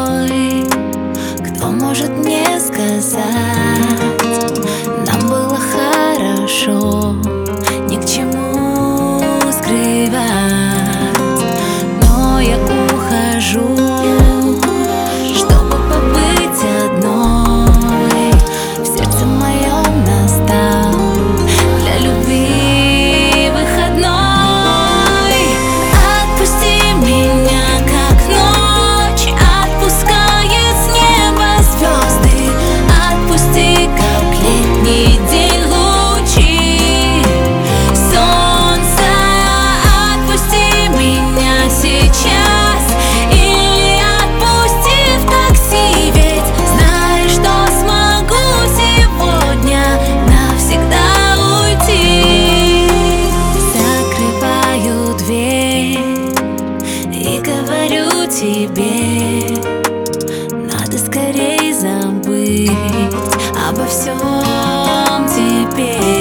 тобой. Кто может мне сказать, нам было хорошо, ни к чему скрывать. Но я ухожу, чтобы побыть одной. В сердце моем настал для любви выходной. Отпусти меня, как ночь отпускает с неба звезды. Отпусти, как летний день лучи солнца. Отпусти меня сейчас или отпусти в такси, ведь знаешь, что смогу сегодня навсегда уйти. Закрываю дверь и говорю тебе, надо скорей забыть обо всем теперь.